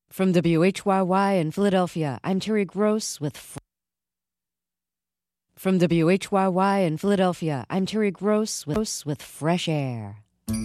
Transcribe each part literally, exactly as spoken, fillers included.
From W H Y Y in Philadelphia, I'm Terry Gross with... F- From W H Y Y in Philadelphia, I'm Terry Gross with, with Fresh Air.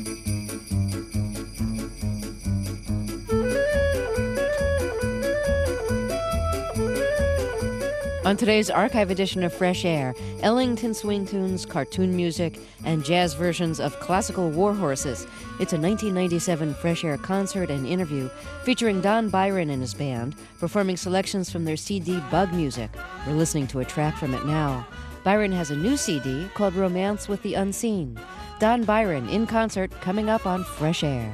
On today's archive edition of Fresh Air, Ellington swing tunes, cartoon music, and jazz versions of classical war horses. It's a nineteen ninety-seven Fresh Air concert and interview featuring Don Byron and his band, performing selections from their C D Bug Music. We're listening to a track from it now. Byron has a new C D called Romance with the Unseen. Don Byron in concert coming up on Fresh Air.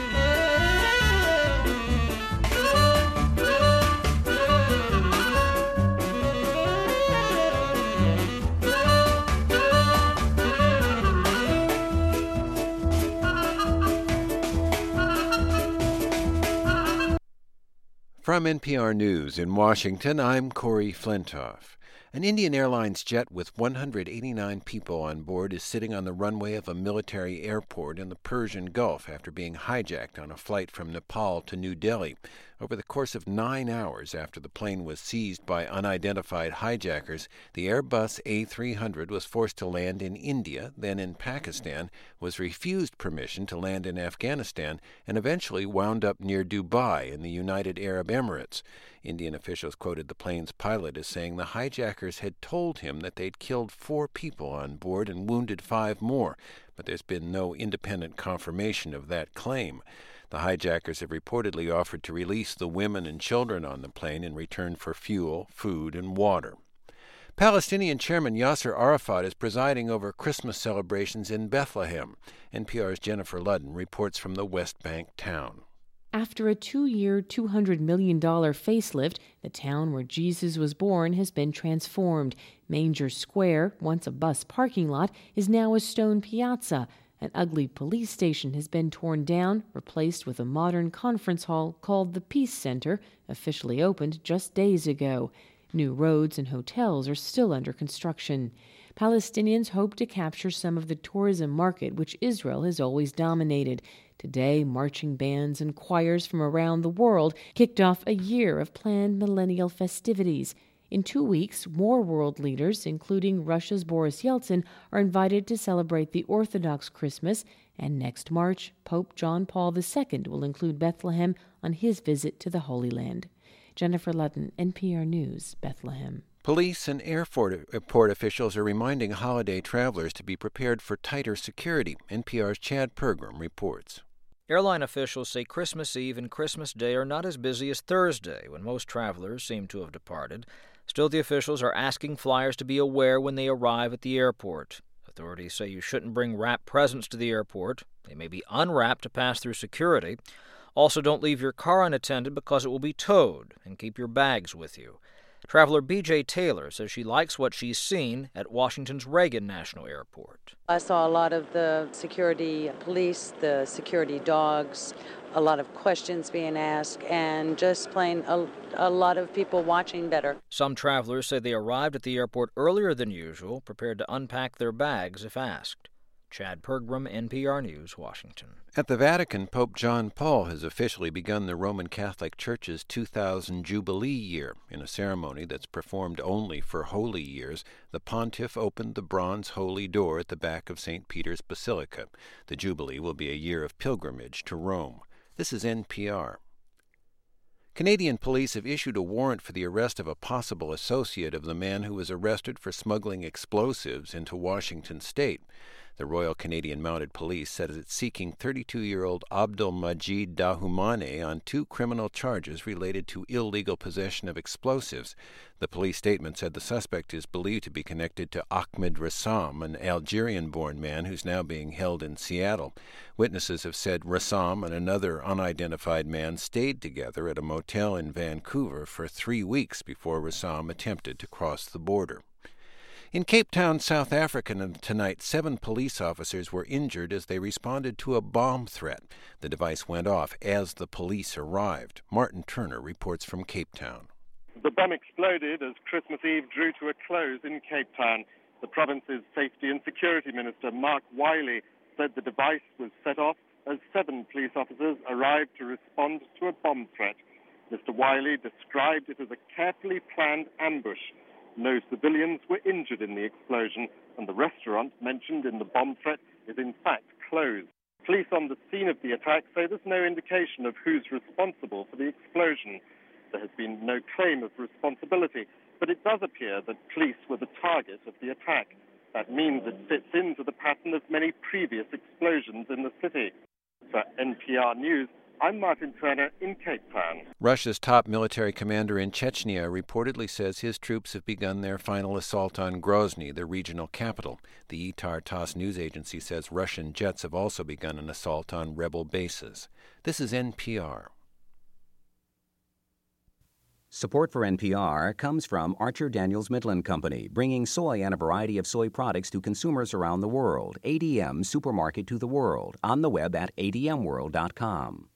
From N P R News in Washington, I'm Corey Flintoff. An Indian Airlines jet with one hundred eighty-nine people on board is sitting on the runway of a military airport in the Persian Gulf after being hijacked on a flight from Nepal to New Delhi. Over the course of nine hours after the plane was seized by unidentified hijackers, the Airbus A three hundred was forced to land in India, then in Pakistan, was refused permission to land in Afghanistan, and eventually wound up near Dubai in the United Arab Emirates. Indian officials quoted the plane's pilot as saying the hijackers had told him that they'd killed four people on board and wounded five more, but there's been no independent confirmation of that claim. The hijackers have reportedly offered to release the women and children on the plane in return for fuel, food, and water. Palestinian Chairman Yasser Arafat is presiding over Christmas celebrations in Bethlehem. N P R's Jennifer Ludden reports from the West Bank town. After a two-year, two hundred million dollars facelift, the town where Jesus was born has been transformed. Manger Square, once a bus parking lot, is now a stone piazza. An ugly police station has been torn down, replaced with a modern conference hall called the Peace Center, officially opened just days ago. New roads and hotels are still under construction. Palestinians hope to capture some of the tourism market which Israel has always dominated. Today, marching bands and choirs from around the world kicked off a year of planned millennial festivities. In two weeks, more world leaders, including Russia's Boris Yeltsin, are invited to celebrate the Orthodox Christmas, and next March, Pope John Paul the Second will include Bethlehem on his visit to the Holy Land. Jennifer Ludden, N P R News, Bethlehem. Police and airport officials are reminding holiday travelers to be prepared for tighter security. N P R's Chad Pergram reports. Airline officials say Christmas Eve and Christmas Day are not as busy as Thursday, when most travelers seem to have departed. Still, the officials are asking flyers to be aware when they arrive at the airport. Authorities say you shouldn't bring wrapped presents to the airport. They may be unwrapped to pass through security. Also, don't leave your car unattended because it will be towed, and keep your bags with you. Traveler B J Taylor says she likes what she's seen at Washington's Reagan National Airport. I saw a lot of the security police, the security dogs, a lot of questions being asked, and just plain a, a lot of people watching better. Some travelers say they arrived at the airport earlier than usual, prepared to unpack their bags if asked. Chad Pergram, N P R News, Washington. At the Vatican, Pope John Paul has officially begun the Roman Catholic Church's two thousand Jubilee year. In a ceremony that's performed only for holy years, the pontiff opened the bronze holy door at the back of Saint Peter's Basilica. The Jubilee will be a year of pilgrimage to Rome. This is N P R. Canadian police have issued a warrant for the arrest of a possible associate of the man who was arrested for smuggling explosives into Washington state. The Royal Canadian Mounted Police said it's seeking thirty-two-year-old Abdul Majid Dahumane on two criminal charges related to illegal possession of explosives. The police statement said the suspect is believed to be connected to Ahmed Rassam, an Algerian-born man who's now being held in Seattle. Witnesses have said Rassam and another unidentified man stayed together at a motel in Vancouver for three weeks before Rassam attempted to cross the border. In Cape Town, South Africa, tonight, seven police officers were injured as they responded to a bomb threat. The device went off as the police arrived. Martin Turner reports from Cape Town. The bomb exploded as Christmas Eve drew to a close in Cape Town. The province's Safety and Security Minister, Mark Wiley, said the device was set off as seven police officers arrived to respond to a bomb threat. Mister Wiley described it as a carefully planned ambush. No civilians were injured in the explosion, and the restaurant mentioned in the bomb threat is in fact closed. Police on the scene of the attack say there's no indication of who's responsible for the explosion. There has been no claim of responsibility, but it does appear that police were the target of the attack. That means it fits into the pattern of many previous explosions in the city. For N P R News, I'm Martin Turner in Cape Town. Russia's top military commander in Chechnya reportedly says his troops have begun their final assault on Grozny, the regional capital. The I T A R TASS news agency says Russian jets have also begun an assault on rebel bases. This is N P R. Support for N P R comes from Archer Daniels Midland Company, bringing soy and a variety of soy products to consumers around the world. A D M Supermarket to the world, on the web at A D M world dot com.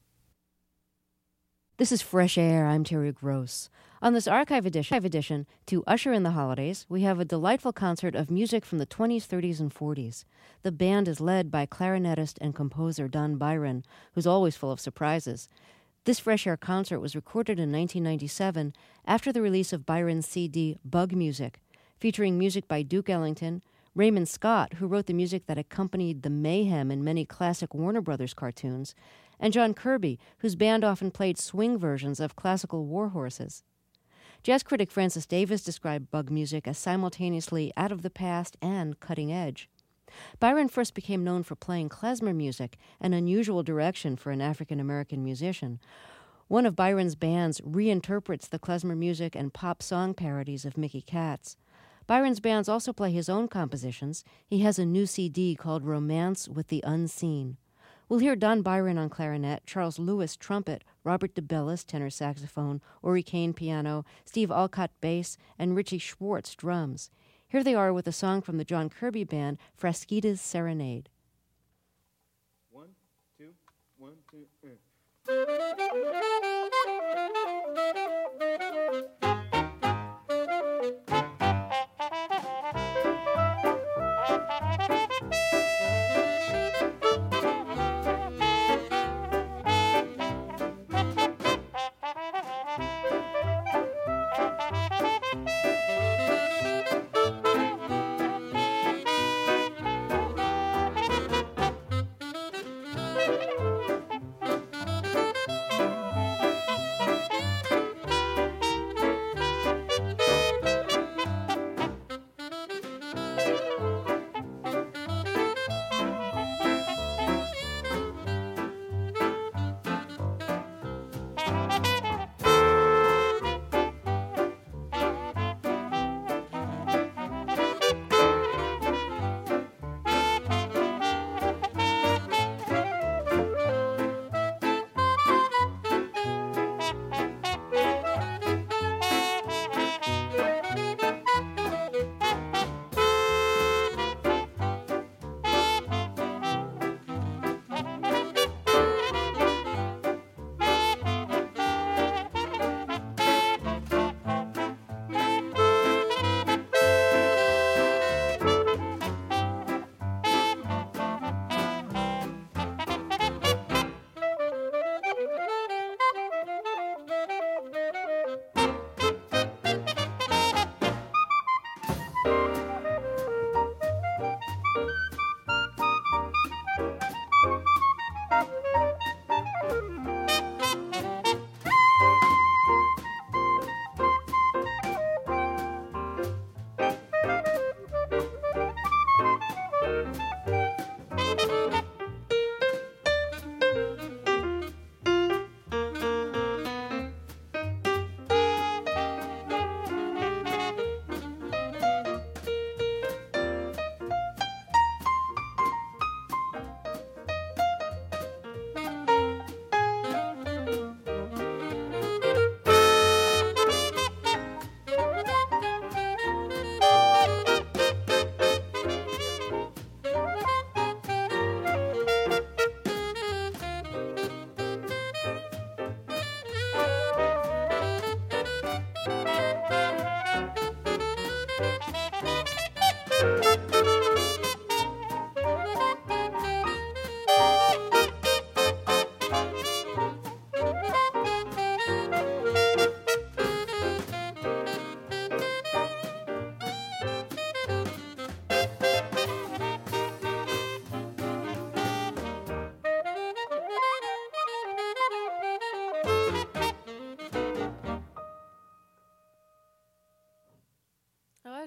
This is Fresh Air. I'm Terry Gross. On this archive edition, edition, to usher in the holidays, we have a delightful concert of music from the twenties, thirties, and forties. The band is led by clarinetist and composer Don Byron, who's always full of surprises. This Fresh Air concert was recorded in nineteen ninety-seven after the release of Byron's C D Bug Music, featuring music by Duke Ellington, Raymond Scott, who wrote the music that accompanied the mayhem in many classic Warner Brothers cartoons, and John Kirby, whose band often played swing versions of classical war horses. Jazz critic Francis Davis described Bug Music as simultaneously out of the past and cutting edge. Byron first became known for playing klezmer music, an unusual direction for an African-American musician. One of Byron's bands reinterprets the klezmer music and pop song parodies of Mickey Katz. Byron's bands also play his own compositions. He has a new C D called Romance with the Unseen. We'll hear Don Byron on clarinet, Charles Lewis trumpet, Robert DeBellis tenor saxophone, Ori Kane piano, Steve Alcott bass, and Richie Schwartz drums. Here they are with a song from the John Kirby band, Frasquita's Serenade. One, two, one, two, three.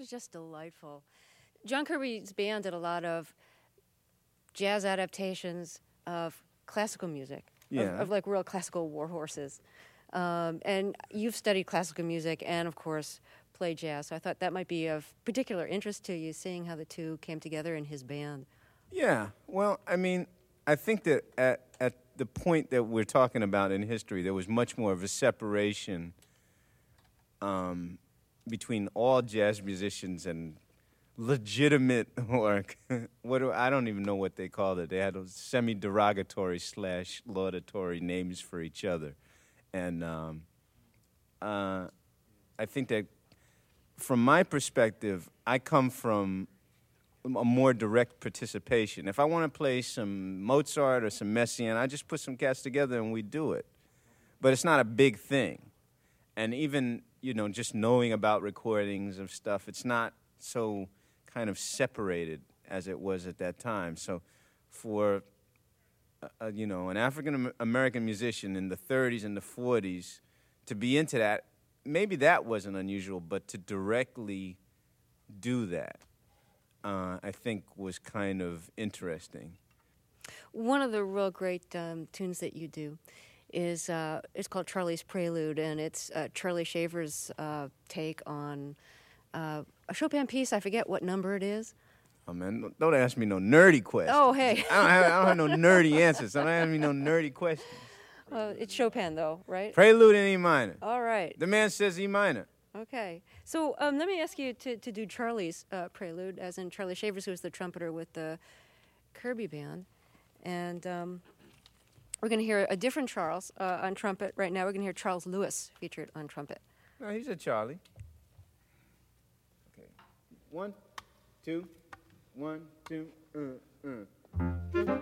is just delightful. John Kirby's band did a lot of jazz adaptations of classical music, yeah. of, of like real classical war horses. Um, and you've studied classical music and, of course, play jazz. So I thought that might be of particular interest to you, seeing how the two came together in his band. Yeah. Well, I mean, I think that at, at the point that we're talking about in history, there was much more of a separation um, between all jazz musicians and legitimate, or what do, I don't even know what they called it. They had semi-derogatory slash laudatory names for each other. And um, uh, I think that from my perspective, I come from a more direct participation. If I want to play some Mozart or some Messiaen, I just put some cats together and we do it. But it's not a big thing. And even, you know, just knowing about recordings of stuff, it's not so kind of separated as it was at that time. So for, uh, you know, an African-American musician in the thirties and the forties to be into that, maybe that wasn't unusual, but to directly do that, uh, I think was kind of interesting. One of the real great um, tunes that you do is uh, it's called Charlie's Prelude, and it's uh, Charlie Shaver's uh, take on uh, a Chopin piece. I forget what number it is. Oh, man, don't ask me no nerdy questions. Oh, hey. I, don't have, I don't have no nerdy answers. Don't ask me no nerdy questions. Uh, it's Chopin, though, right? Prelude in E minor. All right. The man says E minor. Okay. So um, let me ask you to, to do Charlie's uh, Prelude, as in Charlie Shavers, who was the trumpeter with the Kirby Band. And um, we're going to hear a different Charles uh, on trumpet. Right now we're going to hear Charles Lewis featured on trumpet. No, he's a Charlie. Okay. One, two, one, two, uh, uh.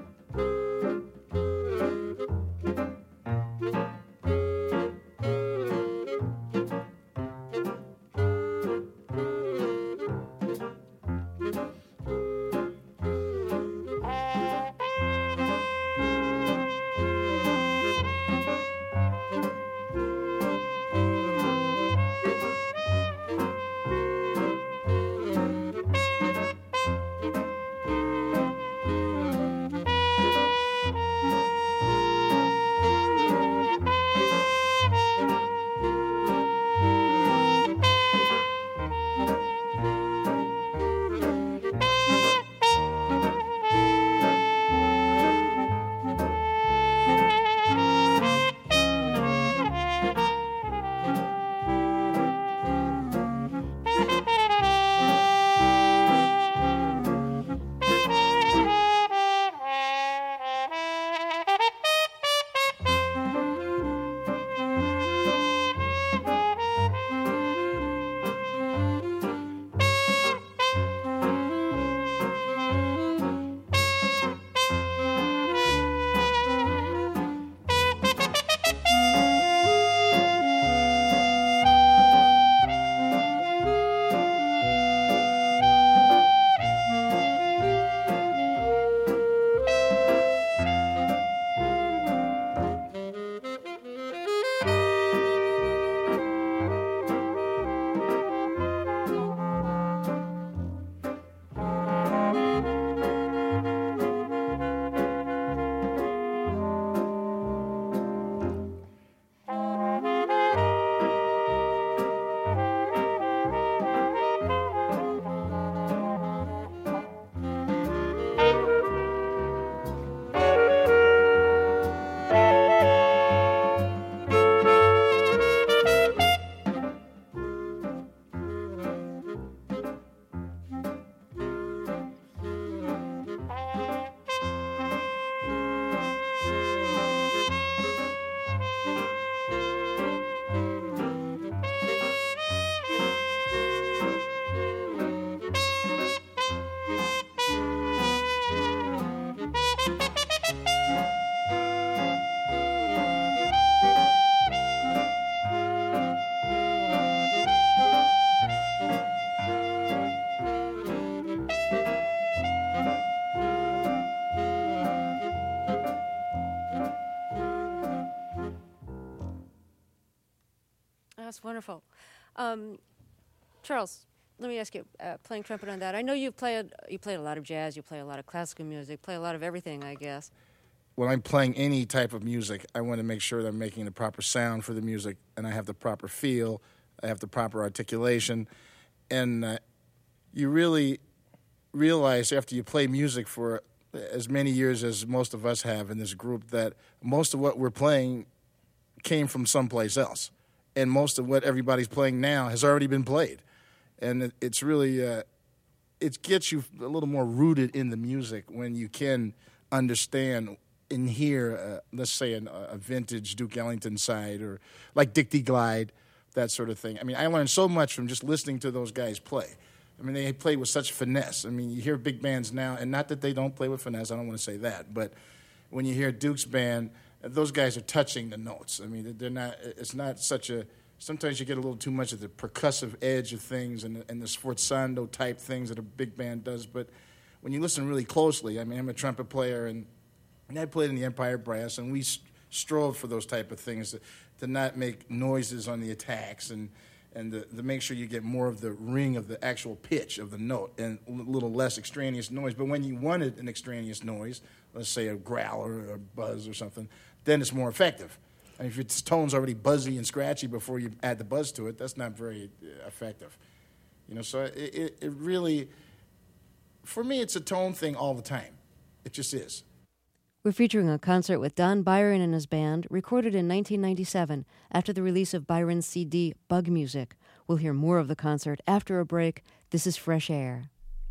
That's wonderful. Um, Charles, let me ask you, uh, playing trumpet on that. I know you played you played a lot of jazz, you play a lot of classical music, play a lot of everything, I guess. When I'm playing any type of music, I want to make sure that I'm making the proper sound for the music, and I have the proper feel, I have the proper articulation, and uh, you really realize after you play music for as many years as most of us have in this group that most of what we're playing came from someplace else, and most of what everybody's playing now has already been played, and it, it's really uh, it gets you a little more rooted in the music when you can understand and hear, uh, let's say, an, a vintage Duke Ellington side or like Dickie Glide, that sort of thing. I mean, I learned so much from just listening to those guys play. I mean, they play with such finesse. I mean, you hear big bands now, and not that they don't play with finesse, I don't want to say that, but when you hear Duke's band, those guys are touching the notes. I mean, they're not, it's not such a, sometimes you get a little too much of the percussive edge of things and, and the sforzando type things that a big band does, but when you listen really closely, I mean, I'm a trumpet player, and, and I played in the Empire Brass, and we st- strove for those type of things, to, to not make noises on the attacks, and and to, to make sure you get more of the ring of the actual pitch of the note and a little less extraneous noise. But when you wanted an extraneous noise, let's say a growl or a buzz or something, then it's more effective. I mean, if your tone's already buzzy and scratchy before you add the buzz to it, that's not very effective. You know, so it, it, it really, for me, it's a tone thing all the time. It just is. We're featuring a concert with Don Byron and his band, recorded in nineteen ninety-seven after the release of Byron's C D, Bug Music. We'll hear more of the concert after a break. This is Fresh Air.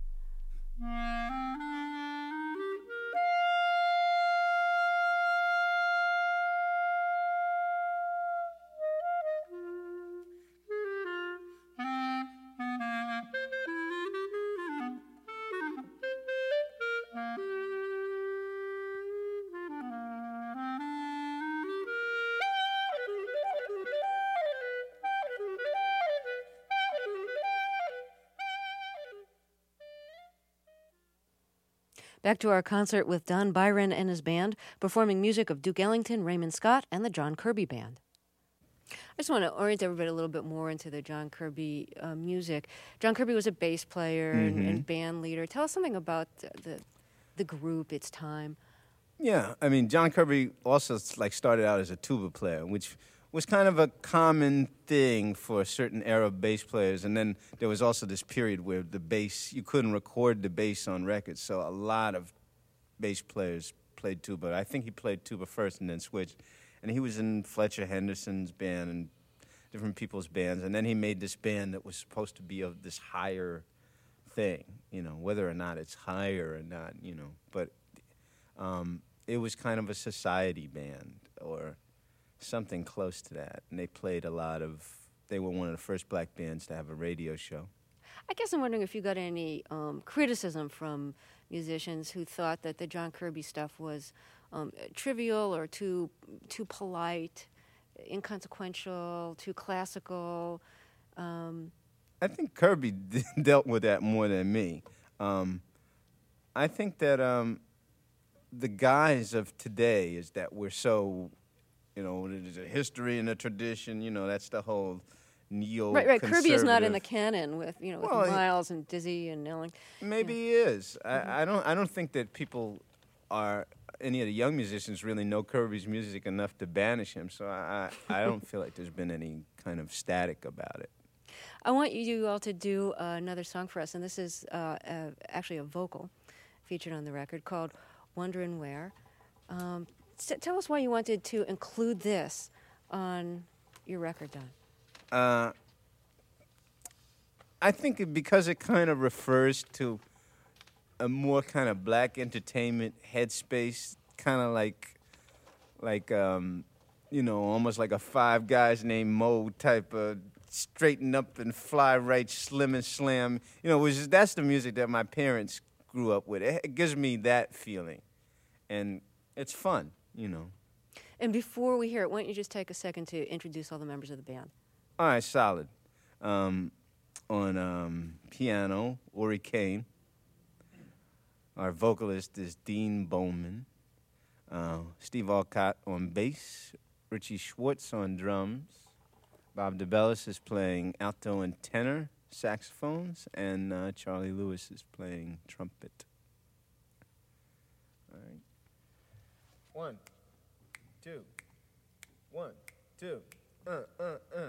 Back to our concert with Don Byron and his band, performing music of Duke Ellington, Raymond Scott, and the John Kirby Band. I just want to orient everybody a little bit more into the John Kirby uh, music. John Kirby was a bass player mm-hmm. and, and band leader. Tell us something about the, the the group, its time. Yeah, I mean, John Kirby also like started out as a tuba player, which was kind of a common thing for a certain era of bass players. And then there was also this period where the bass, you couldn't record the bass on records, so a lot of bass players played tuba. I think he played tuba first and then switched. And he was in Fletcher Henderson's band and different people's bands. And then he made this band that was supposed to be of this higher thing, you know, whether or not it's higher or not, you know. But um, it was kind of a society band or something close to that. And they played a lot of, they were one of the first black bands to have a radio show. I guess I'm wondering if you got any um, criticism from musicians who thought that the John Kirby stuff was um, trivial or too too polite, inconsequential, too classical. Um, I think Kirby d- dealt with that more than me. Um, I think that um, the guise of today is that we're so, you know, there's a history and a tradition, you know, that's the whole neo Right, right. Kirby is not in the canon with, you know, with well, Miles and Dizzy and Ellington. Maybe yeah. he is. Mm-hmm. I, I don't I don't think that people are, any of the young musicians really know Kirby's music enough to banish him, so I, I, I don't feel like there's been any kind of static about it. I want you all to do uh, another song for us, and this is uh, uh, actually a vocal featured on the record called Wonderin' Where. Um, t- tell us why you wanted to include this on your record, Don. Uh, I think it, because it kind of refers to a more kind of black entertainment headspace, kind of like, like um, you know, almost like a Five Guys Named Mo type of straighten up and fly right, slim and slam. You know, which is, that's the music that my parents grew up with. It, it gives me that feeling, and it's fun, you know. And before we hear it, why don't you just take a second to introduce all the members of the band? All right, solid. Um, on um, piano, Uri Kane. Our vocalist is Dean Bowman. Uh, Steve Alcott on bass. Richie Schwartz on drums. Bob DeBellis is playing alto and tenor saxophones, and uh, Charlie Lewis is playing trumpet. All right. One, two, one, two, uh, uh, uh.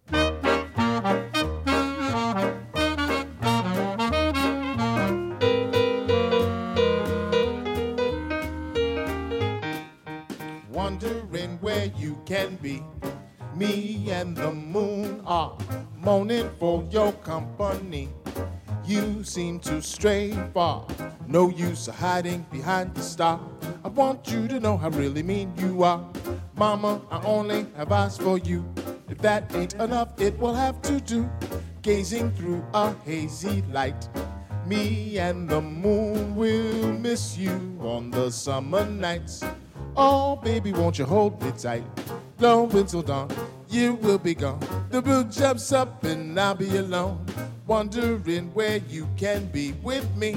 Wondering where you can be. Me and the moon are moaning for your company. You seem to stray far. No use of hiding behind the star. I want you to know how really mean you are. Mama, I only have eyes for you. If that ain't enough, it will have to do. Gazing through a hazy light. Me and the moon will miss you on the summer nights. Oh, baby, won't you hold me tight? Long until dawn, you will be gone. The moon jumps up and I'll be alone, wondering where you can be with me.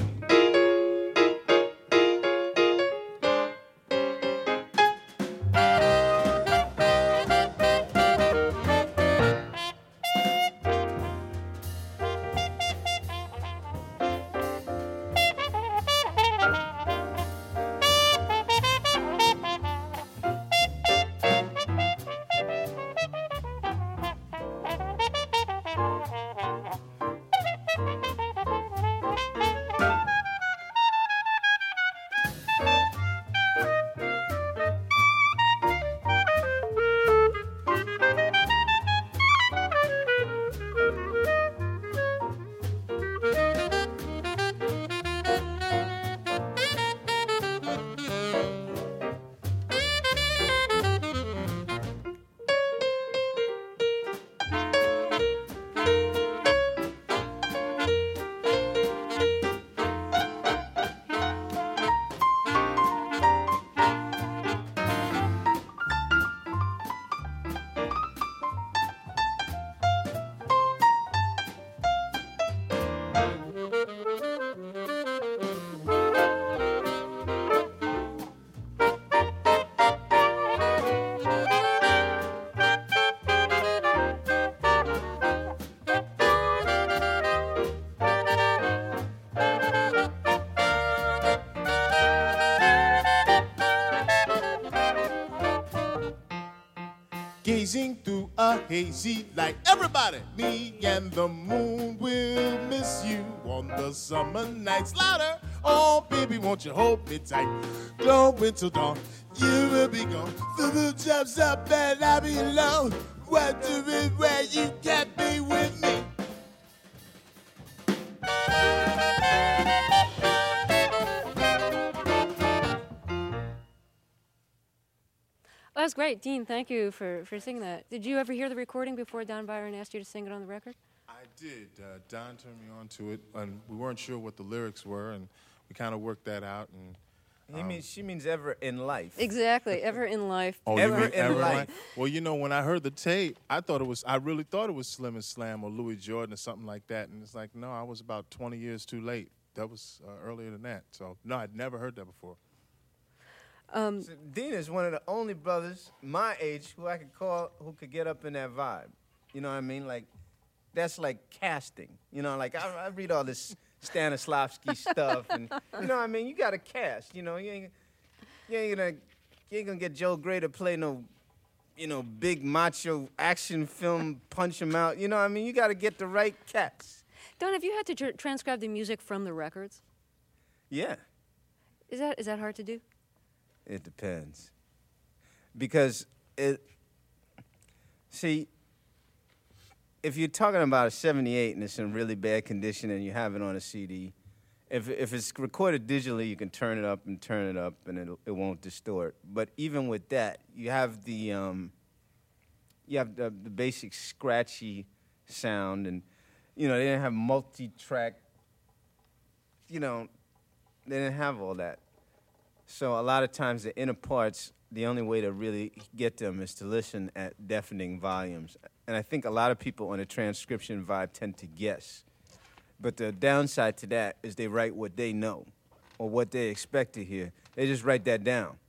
Gazing through a hazy light. Everybody! Me and the moon will miss you on the summer nights. Louder! Oh, baby, won't you hold me tight? Glowing till dawn, you will be gone. The moon jumps up and I'll be alone, wondering where you can be with me. Well, that's great. Dean, thank you for, for singing that. Did you ever hear the recording before Don Byron asked you to sing it on the record? I did. Uh, Don turned me on to it, and we weren't sure what the lyrics were, and we kind of worked that out. And He um, means she means ever in life. Exactly. Ever in life. Oh, Ever you mean in ever in life. life? Well, you know, when I heard the tape, I thought it was. I really thought it was Slim and Slam or Louis Jordan or something like that, and it's like, no, I was about twenty years too late. That was uh, earlier than that. So no, I'd never heard that before. Um, So Dean is one of the only brothers my age who I could call who could get up in that vibe. You know what I mean? Like, that's like casting. You know, like I, I read all this Stanislavski stuff, and you know what I mean? You got to cast. You know, you ain't, you ain't gonna, you ain't gonna get Joe Gray to play no, you know, big macho action film, punch him out. You know what I mean? You got to get the right cats. Don, have you had to tr- transcribe the music from the records? Yeah. Is that is that hard to do? It depends. Because it, see, if you're talking about a seventy-eight and it's in really bad condition and you have it on a C D, if if it's recorded digitally, you can turn it up and turn it up and it it won't distort. But even with that, you have the um, you have the, the basic scratchy sound, and you know they didn't have multi-track. You know, they didn't have all that. So a lot of times the inner parts, the only way to really get them is to listen at deafening volumes. And I think a lot of people on a transcription vibe tend to guess. But the downside to that is they write what they know or what they expect to hear. They just write that down.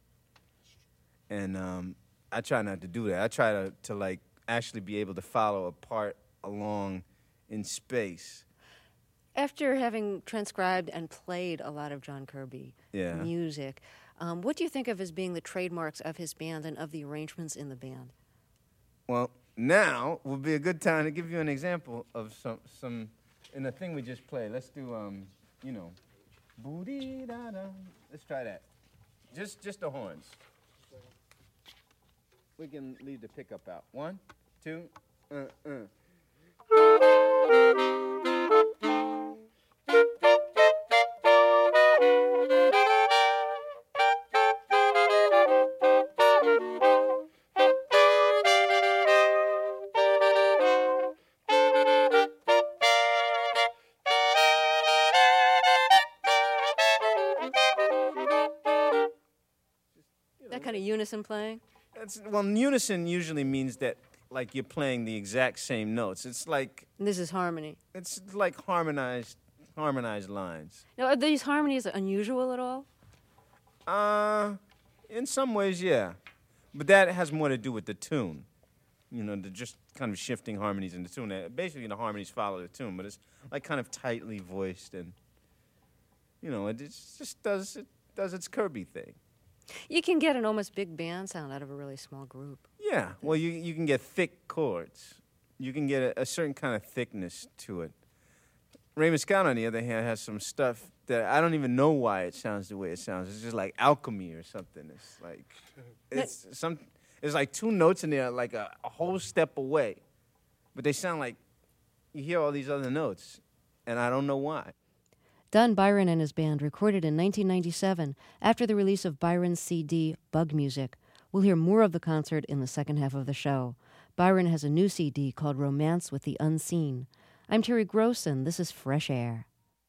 And um, I try not to do that. I try to, to like actually be able to follow a part along in space. After having transcribed and played a lot of John Kirby Yeah. music, um, what do you think of as being the trademarks of his band and of the arrangements in the band? Well, now would be a good time to give you an example of some some in the thing we just played. Let's do um, you know, boo-dee-da-da. Let's try that. Just just the horns. We can leave the pickup out. One, two, uh, uh. That kind of unison playing? That's, well, unison usually means that, like, you're playing the exact same notes. It's like And this is harmony. it's like harmonized harmonized lines. Now, are these harmonies unusual at all? Uh, in some ways, yeah, but that has more to do with the tune. You know, the just kind of shifting harmonies in the tune. Uh, Basically, the harmonies follow the tune, but it's like kind of tightly voiced, and you know, it it's just does it does its Kirby thing. You can get an almost big band sound out of a really small group. Yeah, well, you you can get thick chords. You can get a, a certain kind of thickness to it. Raymond Scott, on the other hand, has some stuff that I don't even know why it sounds the way it sounds. It's just like alchemy or something. It's like it's some. It's like two notes in there, like a, a whole step away, but they sound like you hear all these other notes, and I don't know why. Don Byron and his band recorded in nineteen ninety-seven after the release of Byron's C D, Bug Music. We'll hear more of the concert in the second half of the show. Byron has a new C D called Romance with the Unseen. I'm Terry Gross, and this is Fresh Air.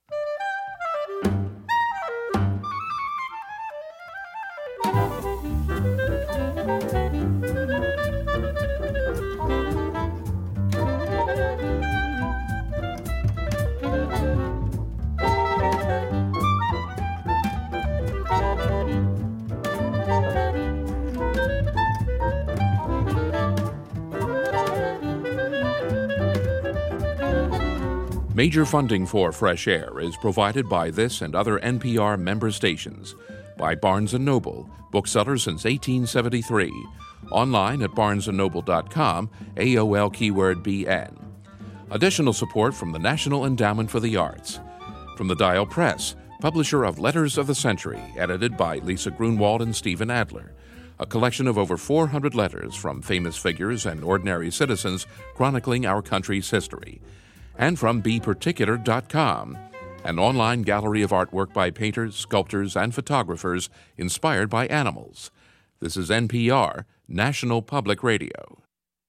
Major funding for Fresh Air is provided by this and other N P R member stations, by Barnes and Noble, bookseller since eighteen seventy-three, online at barnes and noble dot com, A O L keyword B N. Additional support from the National Endowment for the Arts. From the Dial Press, publisher of Letters of the Century, edited by Lisa Grunwald and Stephen Adler. A collection of over four hundred letters from famous figures and ordinary citizens chronicling our country's history. And from be particular dot com, an online gallery of artwork by painters, sculptors, and photographers inspired by animals. This is N P R, National Public Radio.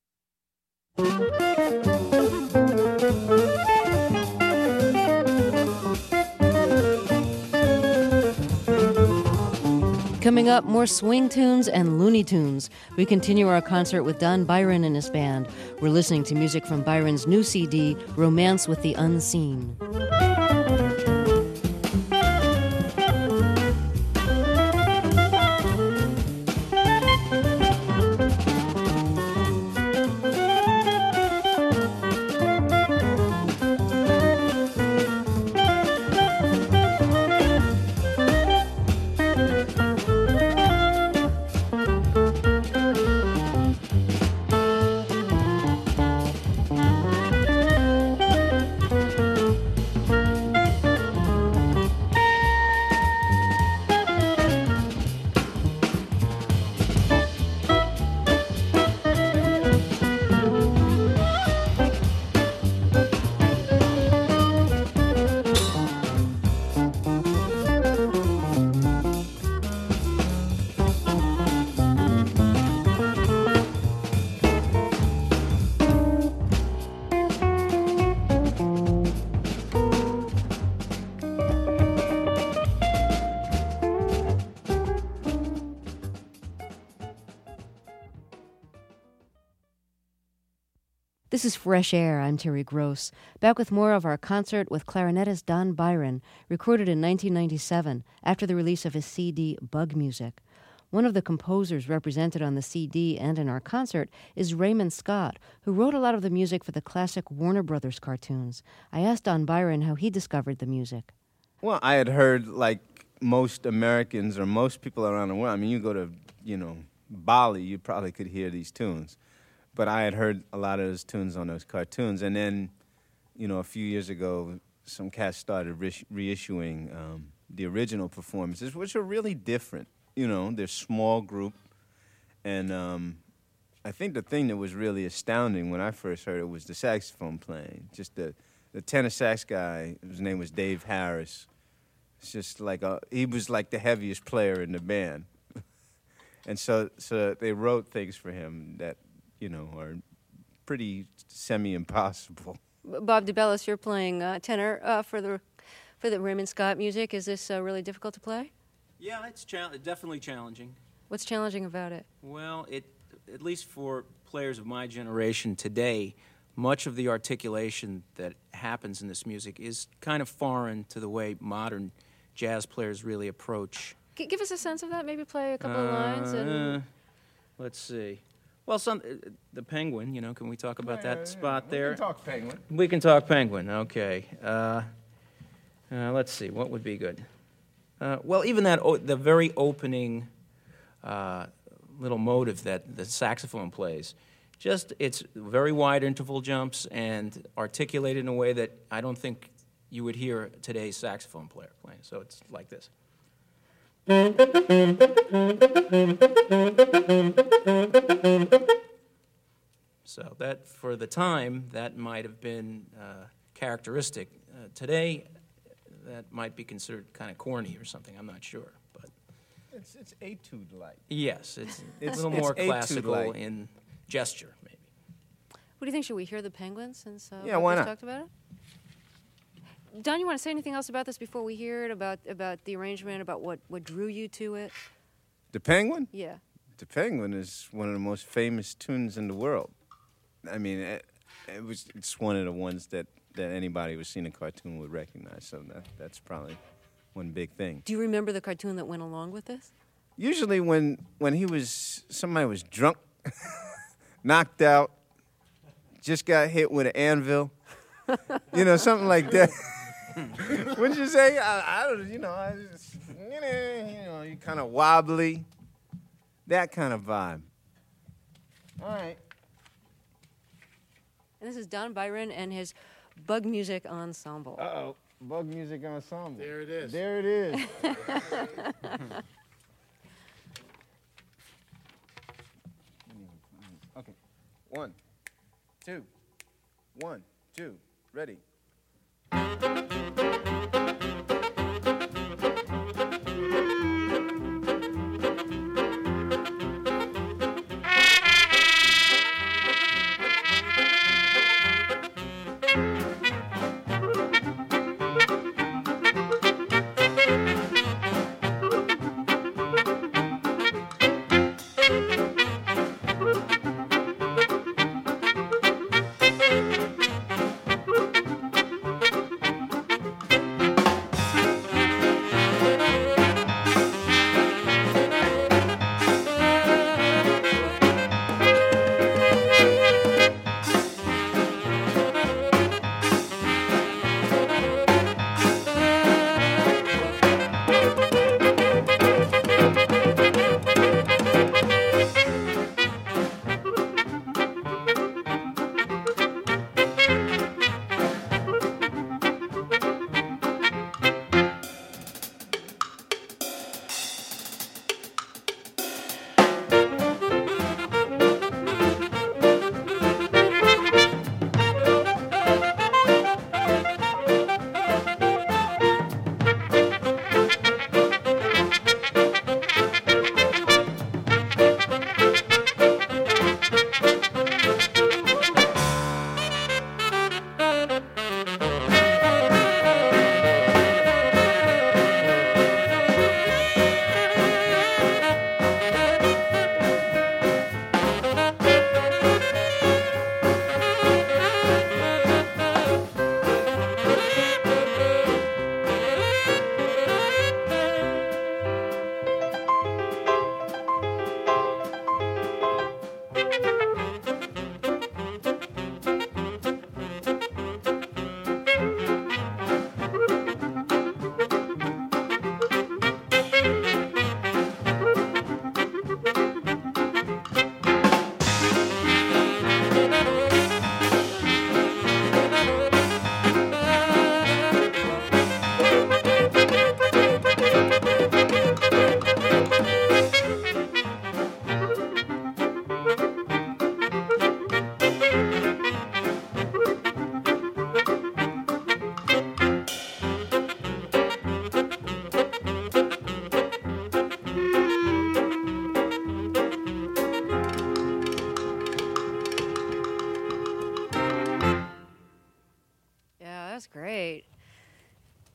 Coming up, more swing tunes and Looney Tunes. We continue our concert with Don Byron and his band. We're listening to music from Byron's new C D, Romance with the Unseen. This is Fresh Air. I'm Terry Gross. Back with more of our concert with clarinetist Don Byron, recorded in nineteen ninety-seven after the release of his C D, Bug Music. One of the composers represented on the C D and in our concert is Raymond Scott, who wrote a lot of the music for the classic Warner Brothers cartoons. I asked Don Byron how he discovered the music. Well, I had heard, like most Americans or most people around the world, I mean, you go to, you know, Bali, you probably could hear these tunes. But I had heard a lot of those tunes on those cartoons. And then, you know, a few years ago, some cats started re- reissuing um, the original performances, which are really different. You know, they're small group. And um, I think the thing that was really astounding when I first heard it was the saxophone playing. Just the, the tenor sax guy, his name was Dave Harris. It's just like, a, he was like the heaviest player in the band. And so, so they wrote things for him that, you know, are pretty semi-impossible. Bob DeBellis, you're playing uh, tenor uh, for the for the Raymond Scott music. Is this uh, really difficult to play? Yeah, it's cha- definitely challenging. What's challenging about it? Well, it at least for players of my generation today, much of the articulation that happens in this music is kind of foreign to the way modern jazz players really approach. G- give us a sense of that. Maybe play a couple uh, of lines. And let's see. Well, some uh, the Penguin. You know, can we talk about yeah, that yeah, spot yeah. there? We can talk Penguin. We can talk Penguin. Okay. Uh, uh, let's see. What would be good? Uh, well, even that o- the very opening uh, little motive that the saxophone plays. Just, it's very wide interval jumps and articulated in a way that I don't think you would hear today's saxophone player playing. So it's like this. So that, for the time, that might have been uh, characteristic. Uh, today, that might be considered kind of corny or something. I'm not sure, but it's it's etude-like. Yes, it's, it's a little more it's classical etude-like. in gesture, maybe. what do you think? Should we hear the Penguins since uh, yeah, why not? talked about it? Don, you want to say anything else about this before we hear it, about about the arrangement, about what, what drew you to it? The Penguin? Yeah. The Penguin is one of the most famous tunes in the world. I mean, it, it was it's one of the ones that, that anybody who's seen a cartoon would recognize, so that that's probably one big thing. Do you remember the cartoon that went along with this? Usually when, when he was, somebody was drunk, knocked out, just got hit with an anvil, you know, something like that. Wouldn't you say? I, I don't, you know, I just, you know, you kind of wobbly, that kind of vibe. All right. And this is Don Byron and his Bug Music Ensemble. Uh-oh, Bug Music Ensemble. There it is. There it is. Okay, one, two, one, two, ready.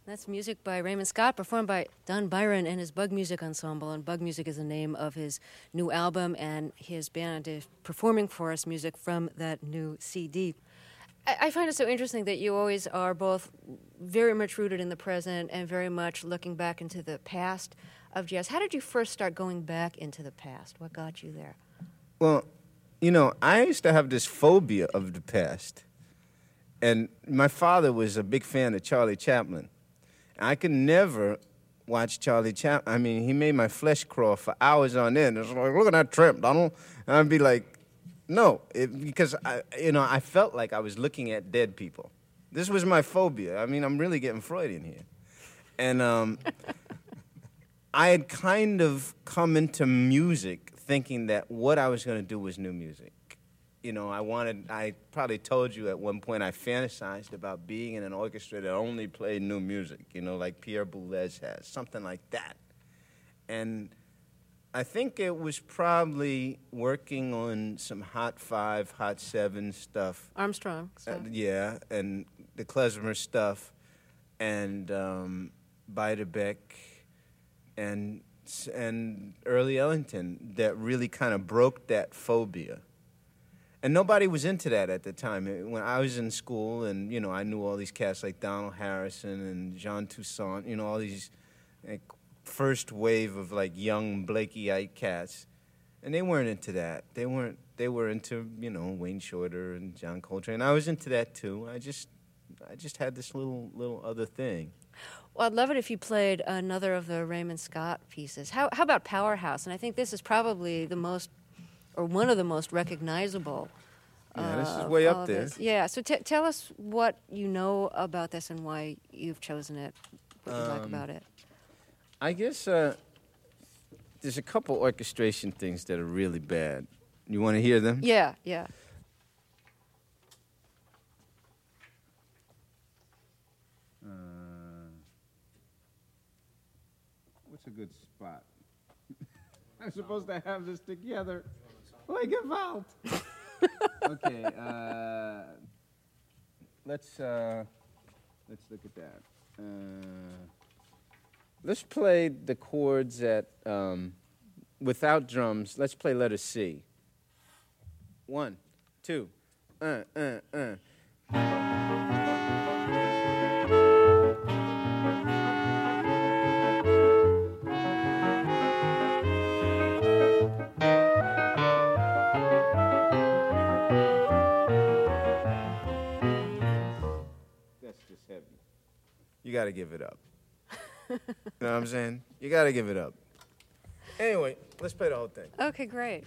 That's music by Raymond Scott, performed by Don Byron and his Bug Music Ensemble. And Bug Music is the name of his new album, and his band is performing for us music from that new C D. I, I find it so interesting that you always are both very much rooted in the present and very much looking back into the past of jazz. How did you first start going back into the past? What got you there? Well, you know, I used to have this phobia of the past. And my father was a big fan of Charlie Chaplin. I could never watch Charlie Chaplin. I mean, he made my flesh crawl for hours on end. It's like, look at that tramp, Donald. And I'd be like, no, it, because, I, you know, I felt like I was looking at dead people. This was my phobia. I mean, I'm really getting Freudian here. And um, I had kind of come into music thinking that what I was going to do was new music. You know, I wanted, I probably told you at one point I fantasized about being in an orchestra that only played new music, you know, like Pierre Boulez has, something like that. And I think it was probably working on some Hot Five, Hot Seven stuff. Armstrong stuff. Uh, yeah, and the klezmer stuff, and um, Beiderbecke, and, and early Ellington that really kind of broke that phobia. And nobody was into that at the time. When I was in school, and, you know, I knew all these cats like Donald Harrison and Jean Toussaint, you know, all these like, first wave of, like, young Blakeyite cats. And they weren't into that. They weren't, they were into, you know, Wayne Shorter and John Coltrane. I was into that, too. I just, I just had this little, little other thing. Well, I'd love it if you played another of the Raymond Scott pieces. How, how about Powerhouse? And I think this is probably the most, or one of the most recognizable. Yeah, this is uh, way up there. This. Yeah, so t- tell us what you know about this and why you've chosen it, what you um, like about it. I guess uh, there's a couple orchestration things that are really bad. You want to hear them? Yeah, yeah. Uh, what's a good spot? I'm supposed to have this together like a vault. Okay, uh, let's uh, let's look at that. Uh, let's play the chords at um, without drums. Let's play letter C. One, two, uh, uh, uh. You got to give it up. You know what I'm saying? You got to give it up. Anyway, let's play the whole thing. Okay, great.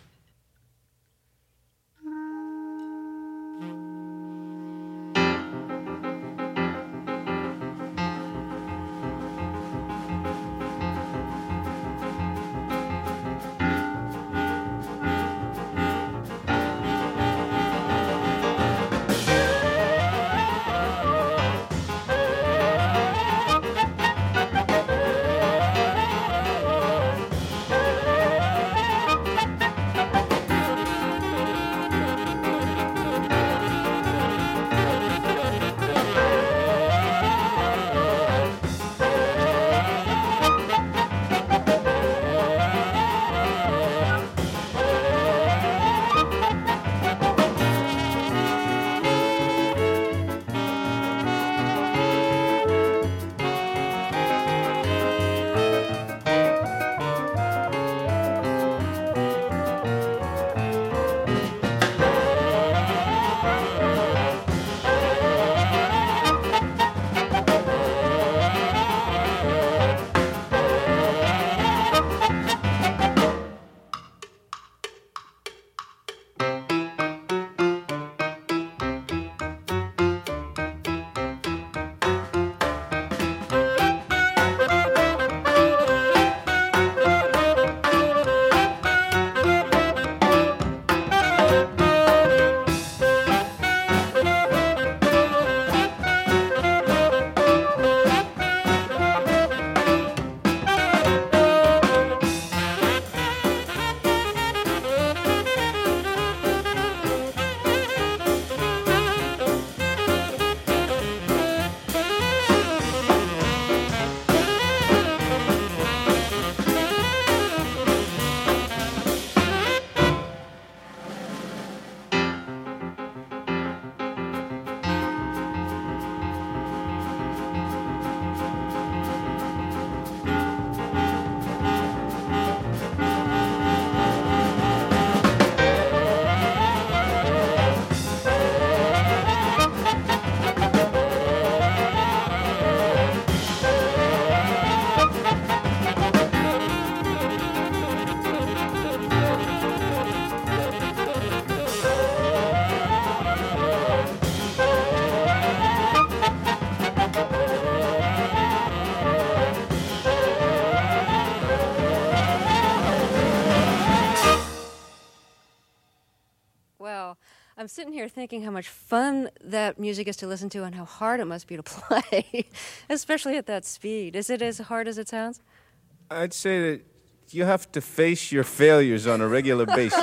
there thinking how much fun that music is to listen to and how hard it must be to play, especially at that speed. Is it as hard as it sounds? I'd say that you have to face your failures on a regular basis.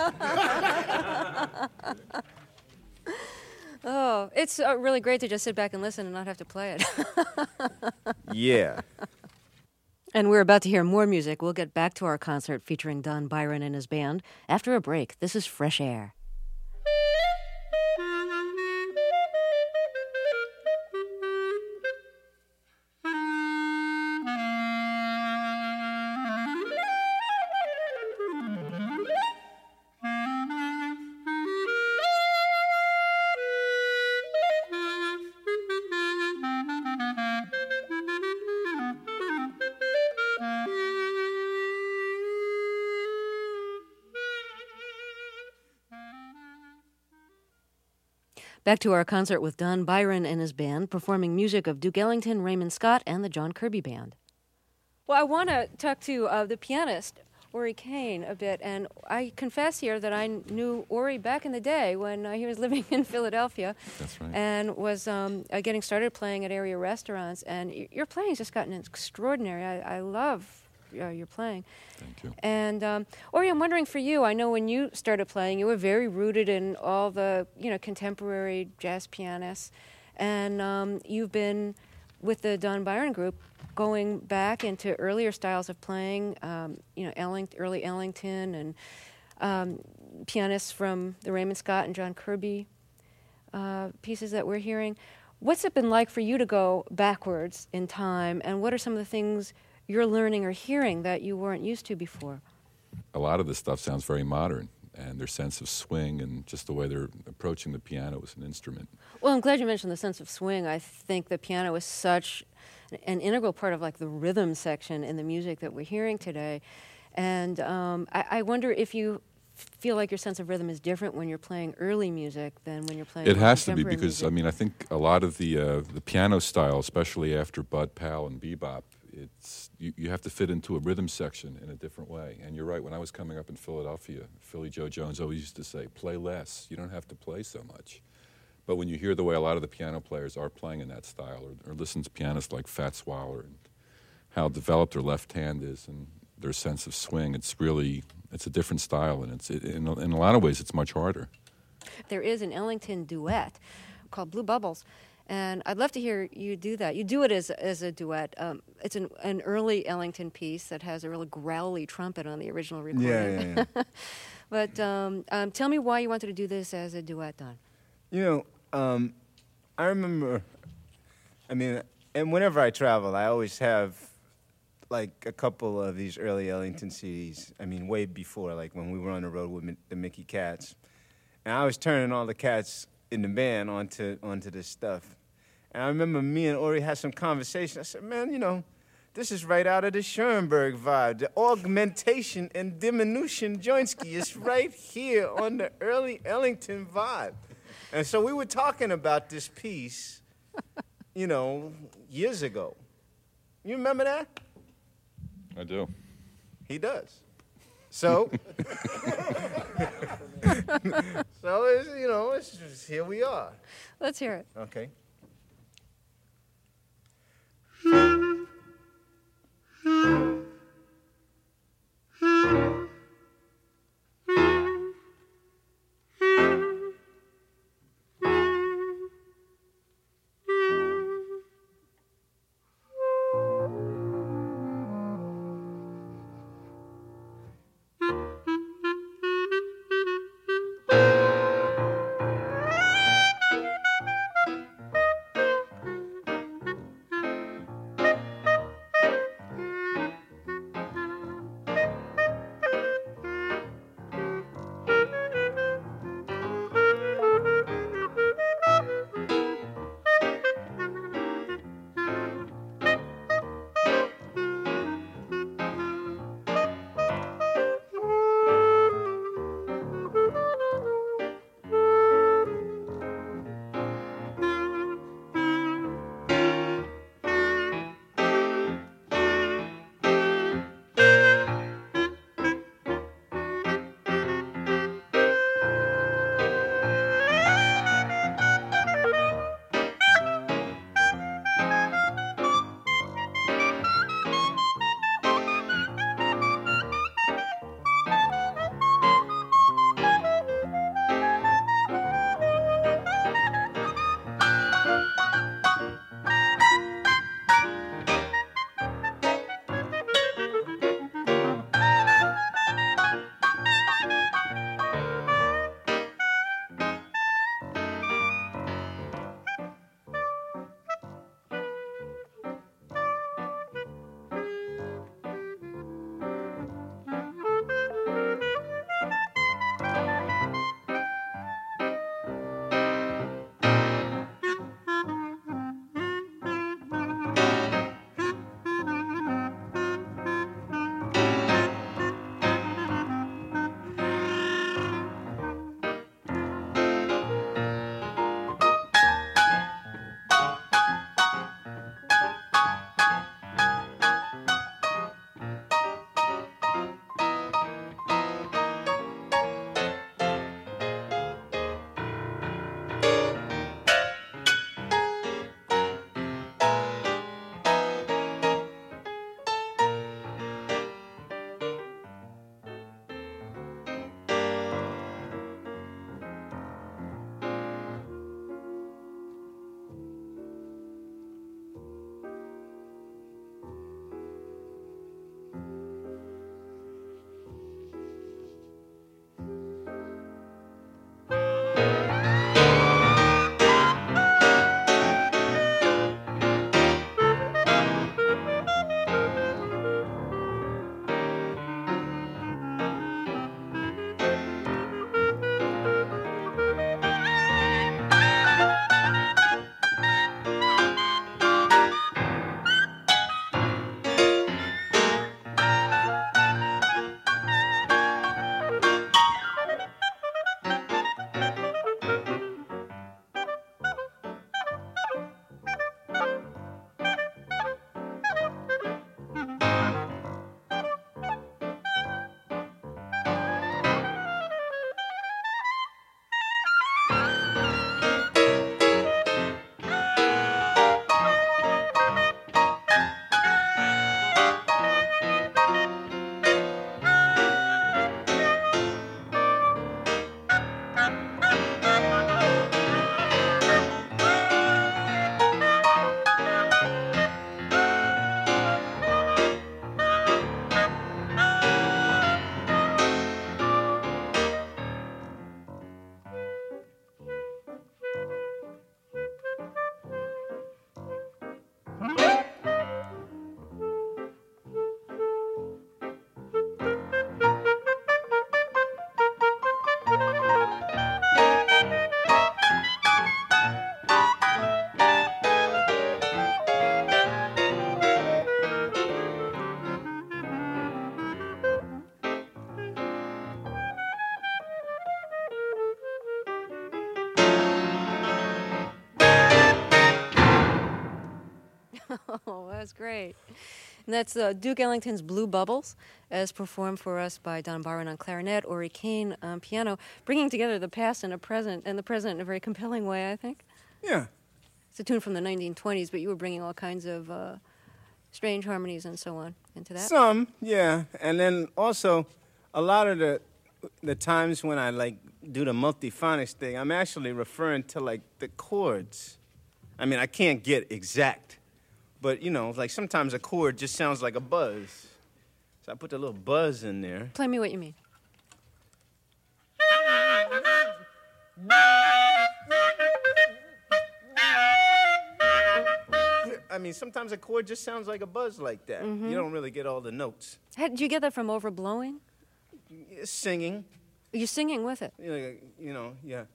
Oh, it's uh, really great to just sit back and listen and not have to play it. Yeah. And we're about to hear more music. We'll get back to our concert featuring Don Byron and his band after a break. This is Fresh Air. Back to our concert with Don Byron and his band, performing music of Duke Ellington, Raymond Scott, and the John Kirby Band. Well, I want to talk to uh, the pianist, Ori Kane, a bit, and I confess here that I knew Ori back in the day when uh, he was living in Philadelphia. That's right. And was um, uh, getting started playing at area restaurants, and y- your playing's just gotten extraordinary. I, I love uh, your playing. Thank you. And um, Ori, I'm wondering for you, I know when you started playing, you were very rooted in all the, you know, contemporary jazz pianists, and um, you've been with the Don Byron Group going back into earlier styles of playing, um, you know, Elling- early Ellington and um, pianists from the Raymond Scott and John Kirby uh, pieces that we're hearing. What's it been like for you to go backwards in time, and what are some of the things you're learning or hearing that you weren't used to before? A lot of this stuff sounds very modern, and their sense of swing and just the way they're approaching the piano as an instrument. Well, I'm glad you mentioned the sense of swing. I think the piano is such an integral part of like the rhythm section in the music that we're hearing today. And um, I, I wonder if you feel like your sense of rhythm is different when you're playing early music than when you're playing It has to be contemporary because, music. I mean, I think a lot of the uh, the piano style, especially after Bud Powell and bebop, it's you, you have to fit into a rhythm section in a different way. And you're right, when I was coming up in Philadelphia, Philly Joe Jones always used to say, play less. You don't have to play so much. But when you hear the way a lot of the piano players are playing in that style, or, or listen to pianists like Fats Waller and how developed their left hand is and their sense of swing, it's really, it's a different style, and it's it, in, a, in a lot of ways it's much harder. There is an Ellington duet called Blue Bubbles, and I'd love to hear you do that. You do it as as a duet. Um, it's an, an early Ellington piece that has a really growly trumpet on the original recording. Yeah, yeah, yeah. But um, um, tell me why you wanted to do this as a duet, Don. You know, um, I remember, I mean, and whenever I travel, I always have, like, a couple of these early Ellington C Ds. I mean, way before, like, when we were on the road with Mi- the Mickey Cats. And I was turning all the cats in the band onto onto this stuff. And I remember me and Ori had some conversation. I said, man, you know, this is right out of the Schoenberg vibe. The augmentation and diminution Joinski is right here on the early Ellington vibe. And so we were talking about this piece, you know, years ago. You remember that? I do. He does. So, so it's, you know, it's just, here we are. Let's hear it. Okay. Oh, that's great. And that's uh, Duke Ellington's Blue Bubbles, as performed for us by Don Byron on clarinet, Ori Kane on piano, bringing together the past and the present, and the present in a very compelling way, I think. Yeah. It's a tune from the nineteen twenties, but you were bringing all kinds of uh, strange harmonies and so on into that. Some, yeah. And then also, a lot of the the times when I, like, do the multiphonics thing, I'm actually referring to, like, the chords. I mean, I can't get exact. But, you know, like sometimes a chord just sounds like a buzz. So I put the little buzz in there. Play me what you mean. I mean, sometimes a chord just sounds like a buzz like that. Mm-hmm. You don't really get all the notes. How, did you get that from overblowing? Singing. You're singing with it? You know, you know yeah.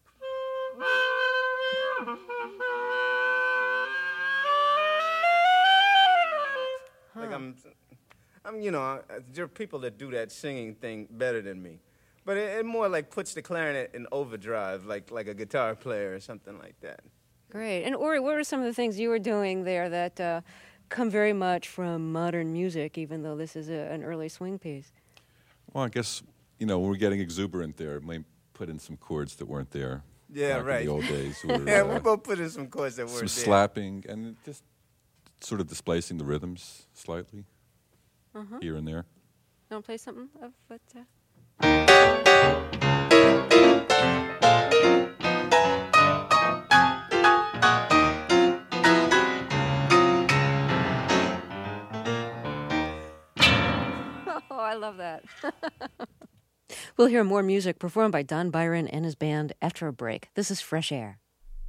Like I'm, I'm, you know, there are people that do that singing thing better than me, but it, it more like puts the clarinet in overdrive, like like a guitar player or something like that. Great. And Ori, what are some of the things you were doing there that uh, come very much from modern music, even though this is a, an early swing piece? Well, I guess, you know, when we're getting exuberant there, we put in some chords that weren't there. Yeah, back right. In the old days. Or, yeah, uh, we both put in some chords that weren't some there. slapping and just sort of displacing the rhythms slightly Uh-huh. here and there. You want to play something of what? Uh... Oh, I love that. We'll hear more music performed by Don Byron and his band after a break. This is Fresh Air.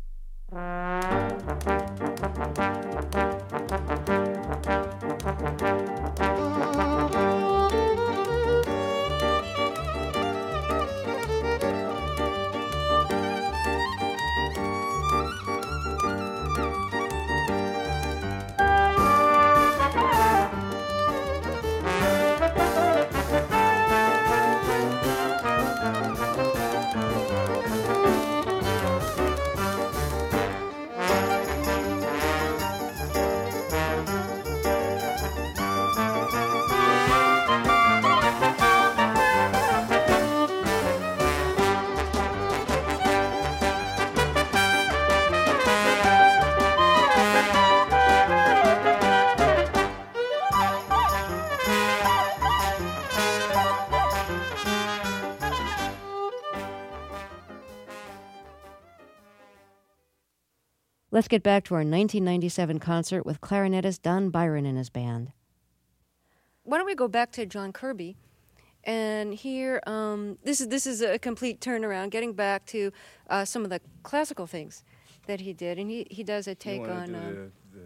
Let's get back to our nineteen ninety-seven concert with clarinetist Don Byron and his band. Why don't we go back to John Kirby and here um, this is this is a complete turnaround, getting back to uh, some of the classical things that he did, and he, he does a take on um, the,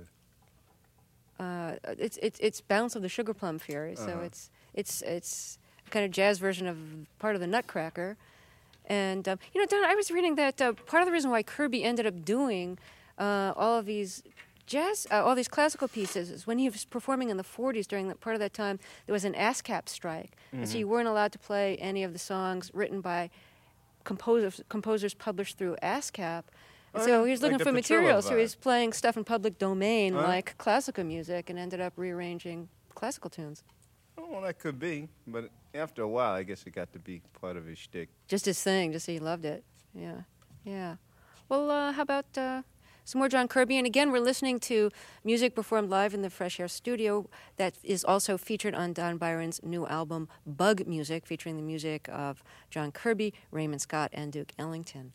the uh, it's it's it's Bounce of the Sugar Plum Fairy, so Uh-huh. it's it's it's kind of jazz version of part of the Nutcracker, and um, you know, Don, I was reading that uh, part of the reason why Kirby ended up doing Uh, all of these jazz, uh, all these classical pieces, is when he was performing in the forties. During that part of that time, there was an ASCAP strike, mm-hmm. and so you weren't allowed to play any of the songs written by composers composers published through ASCAP. And Oh, so yeah, he was like looking the for Petrillo material, so he vibe. was playing stuff in public domain Huh? like classical music, and ended up rearranging classical tunes. Oh, well, that could be, but after a while, I guess it got to be part of his shtick. Just his thing, just he loved it. Yeah, yeah. Well, uh, how about uh, some more John Kirby? And again, we're listening to music performed live in the Fresh Air studio that is also featured on Don Byron's new album, Bug Music, featuring the music of John Kirby, Raymond Scott, and Duke Ellington.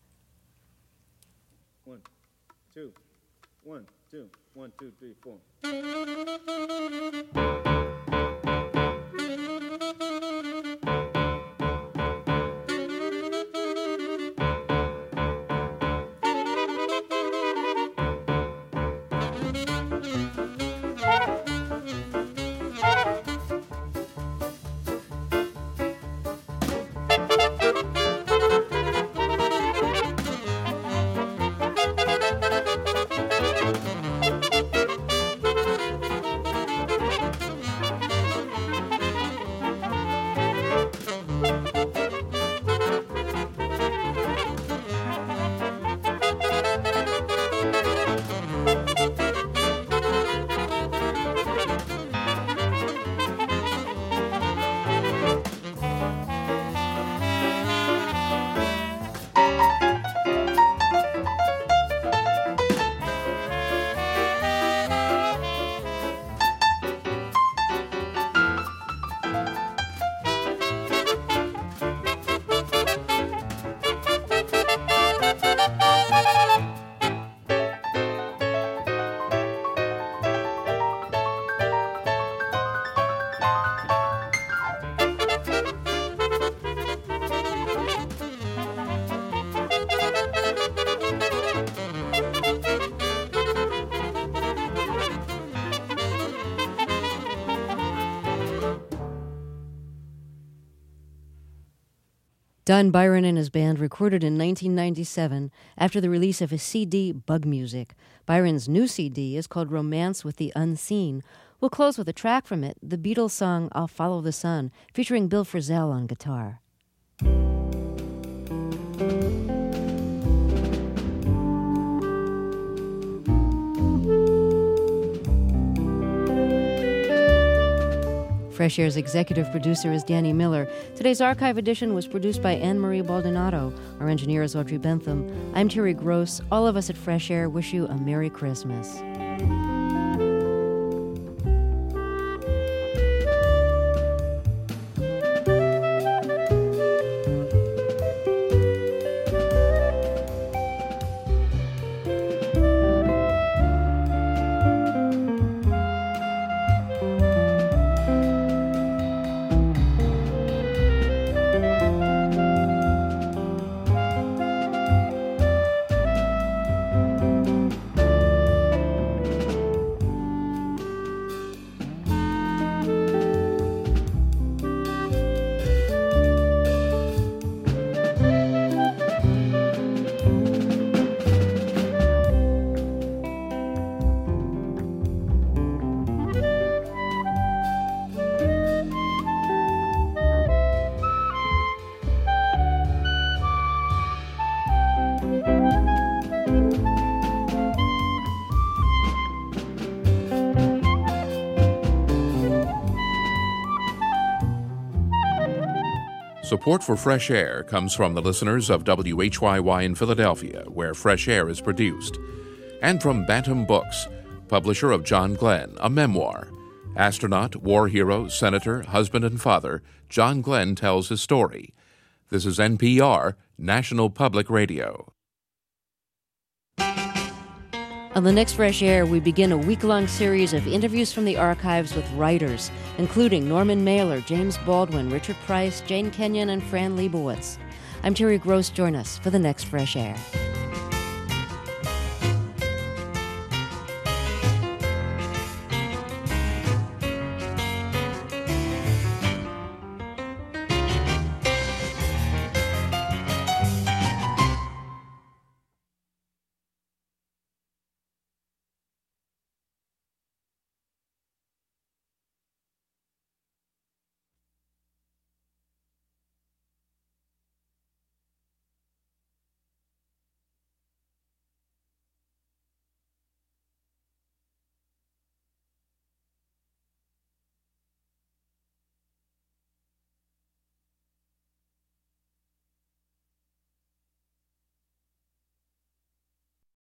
One, two, one, two, one, two, three, four. Don Byron and his band recorded in nineteen ninety-seven after the release of his C D, Bug Music. Byron's new C D is called Romance with the Unseen. We'll close with a track from it, the Beatles song I'll Follow the Sun, featuring Bill Frisell on guitar. Fresh Air's executive producer is Danny Miller. Today's archive edition was produced by Anne-Marie Baldonado. Our engineer is Audrey Bentham. I'm Terry Gross. All of us at Fresh Air wish you a Merry Christmas. Support for Fresh Air comes from the listeners of W H Y Y in Philadelphia, where Fresh Air is produced, and from Bantam Books, publisher of John Glenn, a memoir. Astronaut, war hero, senator, husband, and father, John Glenn tells his story. This is N P R, National Public Radio. On the next Fresh Air, we begin a week-long series of interviews from the archives with writers, including Norman Mailer, James Baldwin, Richard Price, Jane Kenyon, and Fran Lebowitz. I'm Terry Gross. Join us for the next Fresh Air.